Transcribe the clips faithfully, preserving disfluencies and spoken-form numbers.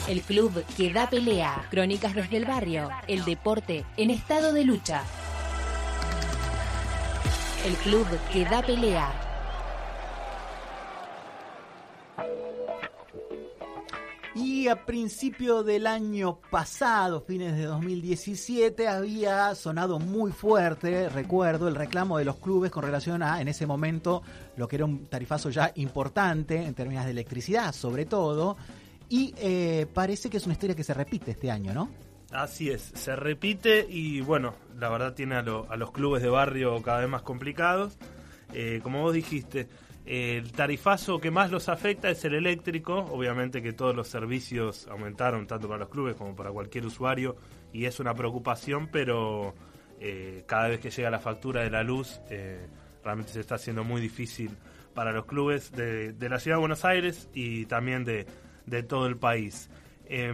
El club que da pelea. Crónicas desde el barrio. El deporte en estado de lucha. El club que da pelea. Y a principio del año pasado, fines de dos mil diecisiete, había sonado muy fuerte, recuerdo, el reclamo de los clubes con relación a, en ese momento, lo que era un tarifazo ya importante en términos de electricidad, sobre todo, y eh, parece que es una historia que se repite este año, ¿no? Así es, se repite y bueno, la verdad tiene a, lo, a los clubes de barrio cada vez más complicados. Eh, como vos dijiste, el tarifazo que más los afecta es el eléctrico. Obviamente que todos los servicios aumentaron tanto para los clubes como para cualquier usuario y es una preocupación, pero eh, cada vez que llega la factura de la luz eh, realmente se está haciendo muy difícil para los clubes de, de la Ciudad de Buenos Aires y también de, de todo el país. Eh,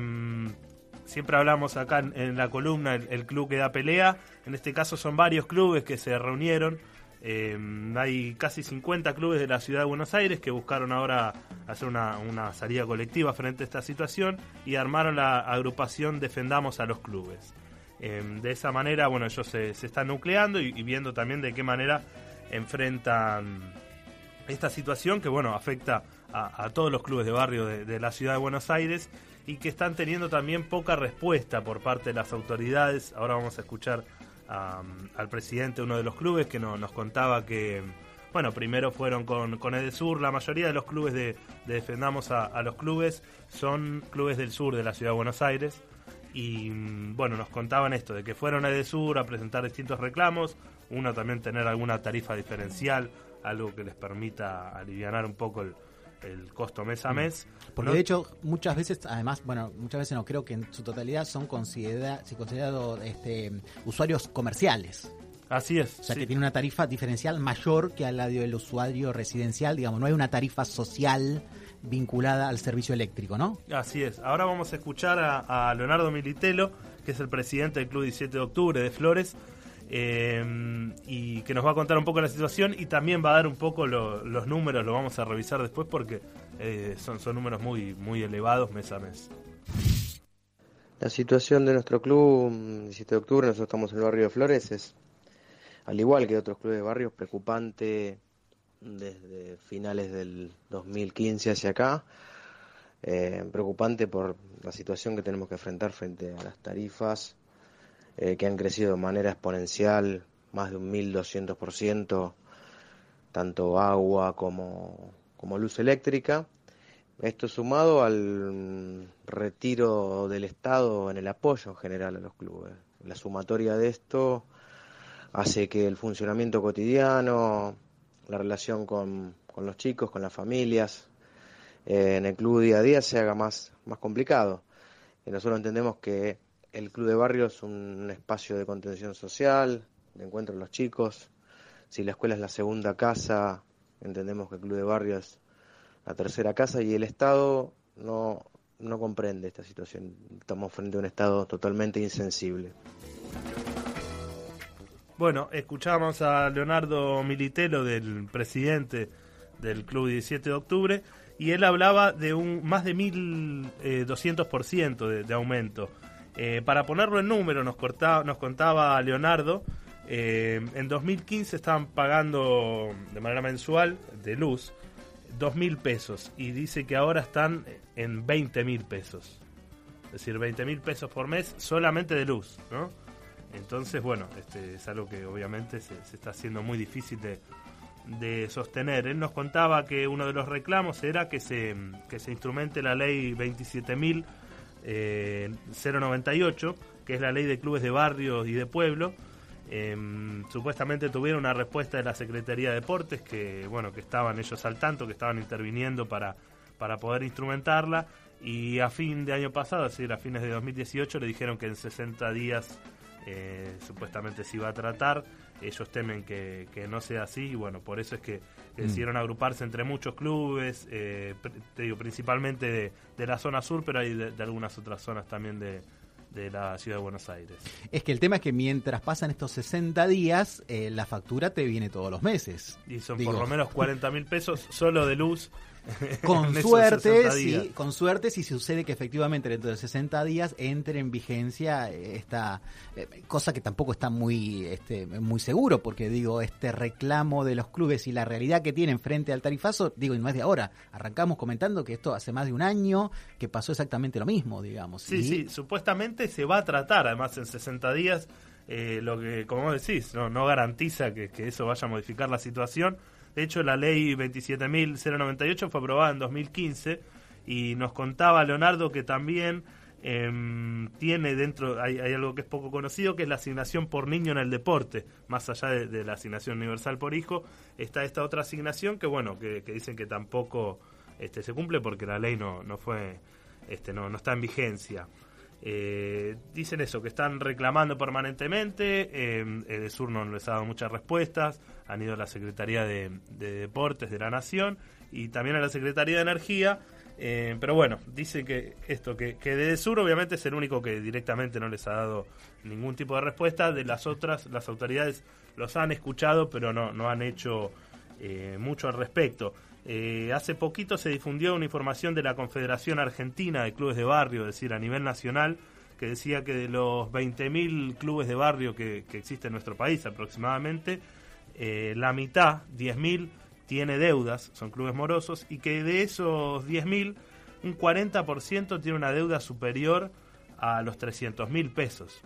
Siempre hablamos acá en, en la columna el, el club que da pelea. En este caso son varios clubes que se reunieron. Eh, hay casi cincuenta clubes de la Ciudad de Buenos Aires que buscaron ahora hacer una, una salida colectiva frente a esta situación y armaron la agrupación Defendamos a los Clubes. Eh, de esa manera, bueno, ellos se, se están nucleando y, y viendo también de qué manera enfrentan esta situación que, bueno, afecta a, a todos los clubes de barrio de, de la Ciudad de Buenos Aires y que están teniendo también poca respuesta por parte de las autoridades. Ahora vamos a escuchar um, al presidente de uno de los clubes que no, nos contaba que, bueno, primero fueron con, con Edesur. La mayoría de los clubes de, de Defendamos a, a los Clubes son clubes del sur de la Ciudad de Buenos Aires y, bueno, nos contaban esto, de que fueron a Edesur a presentar distintos reclamos, uno también tener alguna tarifa diferencial, algo que les permita alivianar un poco el el costo mes a mes. Porque ¿no? De hecho muchas veces, además, bueno, muchas veces no, creo que en su totalidad son considera, se considerados este, usuarios comerciales. Así es. O sea, sí. que tiene una tarifa diferencial mayor que a la del usuario residencial, digamos, no hay una tarifa social vinculada al servicio eléctrico, ¿no? Así es. Ahora vamos a escuchar a, a Leonardo Militello, que es el presidente del Club diecisiete de octubre de Flores, Eh, y que nos va a contar un poco la situación y también va a dar un poco lo, los números, lo vamos a revisar después porque eh, son, son números muy, muy elevados mes a mes. La situación de nuestro club, diecisiete de octubre, nosotros estamos en el barrio de Flores, es, al igual que otros clubes de barrios, preocupante desde finales del dos mil quince hacia acá, eh, preocupante por la situación que tenemos que enfrentar frente a las tarifas, Eh, que han crecido de manera exponencial, más de un mil doscientos por ciento, tanto agua como, como luz eléctrica. Esto sumado al retiro del Estado en el apoyo en general a los clubes. La sumatoria de esto hace que el funcionamiento cotidiano, la relación con, con los chicos, con las familias, eh, en el club día a día se haga más, más complicado. Y nosotros entendemos que el club de barrio es un espacio de contención social, de encuentro de los chicos. Si la escuela es la segunda casa, entendemos que el club de barrio es la tercera casa y el Estado no, no comprende esta situación. Estamos frente a un Estado totalmente insensible. Bueno, escuchamos a Leonardo Militello, del presidente del Club diecisiete de octubre, y él hablaba de un más de mil doscientos por ciento de, de aumento. Eh, para ponerlo en número, nos, cortaba, nos contaba Leonardo, eh, en dos mil quince estaban pagando de manera mensual de luz dos mil pesos y dice que ahora están en veinte mil pesos. Es decir, veinte mil pesos por mes solamente de luz, ¿no? Entonces, bueno, este es algo que obviamente se, se está haciendo muy difícil de, de sostener. Él nos contaba que uno de los reclamos era que se, que se instrumente la ley veintisiete mil Eh, cero noventa y ocho, que es la ley de clubes de barrios y de pueblo. Eh, supuestamente tuvieron una respuesta de la Secretaría de Deportes que, bueno, que estaban ellos al tanto, que estaban interviniendo para, para poder instrumentarla, y a fin de año pasado, es decir, a fines de dos mil dieciocho, le dijeron que en sesenta días eh, supuestamente se iba a tratar. Ellos temen que, que no sea así y, bueno, por eso es que que decidieron agruparse entre muchos clubes, eh, te digo, principalmente de, de la zona sur, pero hay de, de algunas otras zonas también de, de la Ciudad de Buenos Aires. Es que el tema es que mientras pasan estos sesenta días, eh, la factura te viene todos los meses. Y son Digo. por lo menos cuarenta mil pesos solo de luz Con en suerte, sí, con suerte si sucede que efectivamente dentro de sesenta días entre en vigencia esta eh, cosa que tampoco está muy este, muy seguro, porque digo, este reclamo de los clubes y la realidad que tienen frente al tarifazo, digo, y no es de ahora, arrancamos comentando que esto hace más de un año que pasó exactamente lo mismo, digamos. Sí, y... sí, supuestamente se va a tratar, además en sesenta días, eh, lo que, como decís, no, no garantiza que, que eso vaya a modificar la situación. De hecho, la ley veintisiete mil noventa y ocho fue aprobada en dos mil quince y nos contaba Leonardo que también eh, tiene dentro, hay, hay algo que es poco conocido, que es la asignación por niño en el deporte. Más allá de, de la asignación universal por hijo, está esta otra asignación que, bueno, que, que dicen que tampoco este, se cumple porque la ley no, no fue, este, no, no está en vigencia. Eh, dicen eso, que están reclamando permanentemente, eh, Edesur no les ha dado muchas respuestas, han ido a la Secretaría de, de Deportes de la Nación y también a la Secretaría de Energía, eh, pero bueno, dice que esto, que, que Edesur obviamente es el único que directamente no les ha dado ningún tipo de respuesta, de las otras, las autoridades los han escuchado, pero no, no han hecho eh, mucho al respecto. Eh, hace poquito se difundió una información de la Confederación Argentina de Clubes de Barrio, es decir, a nivel nacional, que decía que de los veinte mil clubes de barrio que, que existen en nuestro país aproximadamente, eh, la mitad, diez mil, tiene deudas, son clubes morosos, y que de esos diez mil, un cuarenta por ciento tiene una deuda superior a los trescientos mil pesos.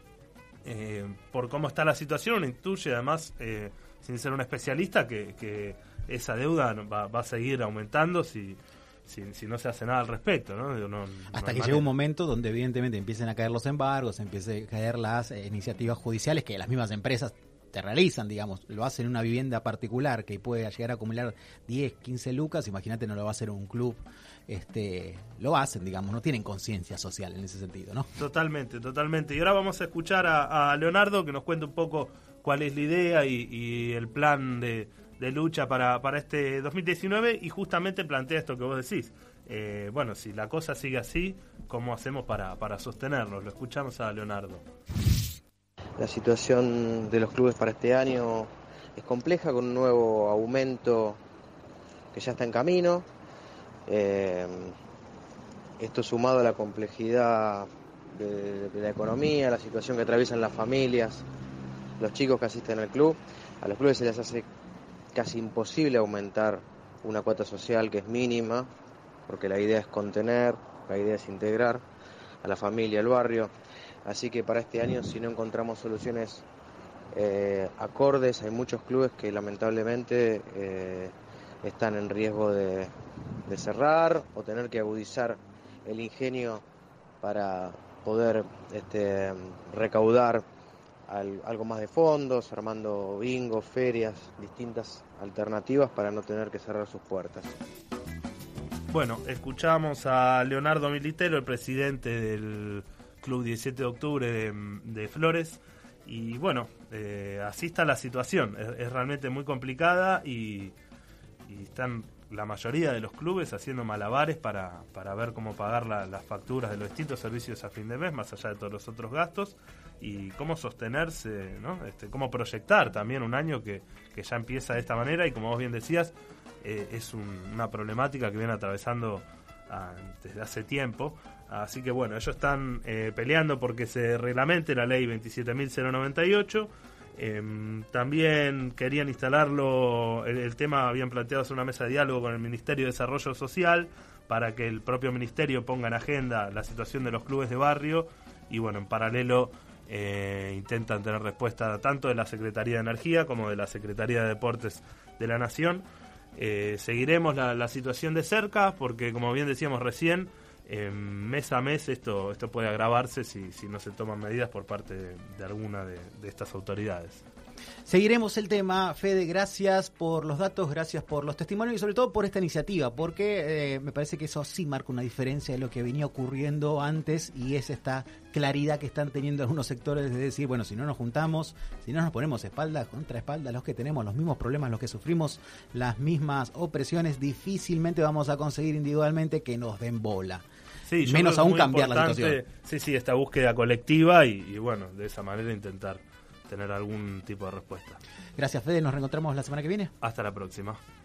Eh, por cómo está la situación, uno intuye además, eh, sin ser un especialista, que... que esa deuda va, va a seguir aumentando si, si, si no se hace nada al respecto, ¿no? no, no Hasta que llegue un momento donde evidentemente empiecen a caer los embargos, empiecen a caer las eh, iniciativas judiciales que las mismas empresas te realizan, digamos, lo hacen en una vivienda particular que puede llegar a acumular diez, quince lucas, imagínate, no lo va a hacer un club, este, lo hacen, digamos, no tienen conciencia social en ese sentido, ¿no? Totalmente, totalmente. Y ahora vamos a escuchar a, a Leonardo que nos cuente un poco cuál es la idea y, y el plan de de lucha para, para este dos mil diecinueve y justamente plantea esto que vos decís. Eh, bueno, si la cosa sigue así, ¿cómo hacemos para, para sostenerlo? Lo escuchamos a Leonardo. La situación de los clubes para este año es compleja, con un nuevo aumento que ya está en camino. Eh, esto sumado a la complejidad de, de la economía, la situación que atraviesan las familias, los chicos que asisten al club, a los clubes se les hace casi imposible aumentar una cuota social que es mínima, porque la idea es contener, la idea es integrar a la familia, al barrio. Así que para este año, si no encontramos soluciones eh, acordes, hay muchos clubes que lamentablemente eh, están en riesgo de, de cerrar o tener que agudizar el ingenio para poder este, recaudar al, algo más de fondos, armando bingos, ferias, distintas alternativas para no tener que cerrar sus puertas. Bueno, escuchamos a Leonardo Militelo, el presidente del Club diecisiete de octubre de, de Flores, y bueno, eh, así está la situación, es, es realmente muy complicada y, y están la mayoría de los clubes haciendo malabares para, para ver cómo pagar la, las facturas de los distintos servicios a fin de mes, más allá de todos los otros gastos, y cómo sostenerse, ¿no? Este, cómo proyectar también un año que, que ya empieza de esta manera y como vos bien decías, eh, es un, una problemática que viene atravesando a, desde hace tiempo. Así que bueno, ellos están eh, peleando porque se reglamente la ley veintisiete mil noventa y ocho. Eh, también querían instalarlo, el, el tema habían planteado hacer una mesa de diálogo con el Ministerio de Desarrollo Social para que el propio ministerio ponga en agenda la situación de los clubes de barrio y bueno, en paralelo eh, intentan tener respuesta tanto de la Secretaría de Energía como de la Secretaría de Deportes de la Nación. Eh, seguiremos la, la situación de cerca porque como bien decíamos recién, Eh, mes a mes esto esto puede agravarse si, si no se toman medidas por parte de, de alguna de, de estas autoridades. Seguiremos el tema. Fede, gracias por los datos, gracias por los testimonios y sobre todo por esta iniciativa, porque eh, me parece que eso sí marca una diferencia de lo que venía ocurriendo antes y es esta claridad que están teniendo algunos sectores de decir, bueno, si no nos juntamos, si no nos ponemos espalda contra espalda, los que tenemos los mismos problemas, los que sufrimos las mismas opresiones, difícilmente vamos a conseguir individualmente que nos den bola. Sí, menos aún cambiar la situación. Sí, sí, esta búsqueda colectiva y, y bueno, de esa manera intentar tener algún tipo de respuesta. Gracias, Fede, nos reencontramos la semana que viene. Hasta la próxima.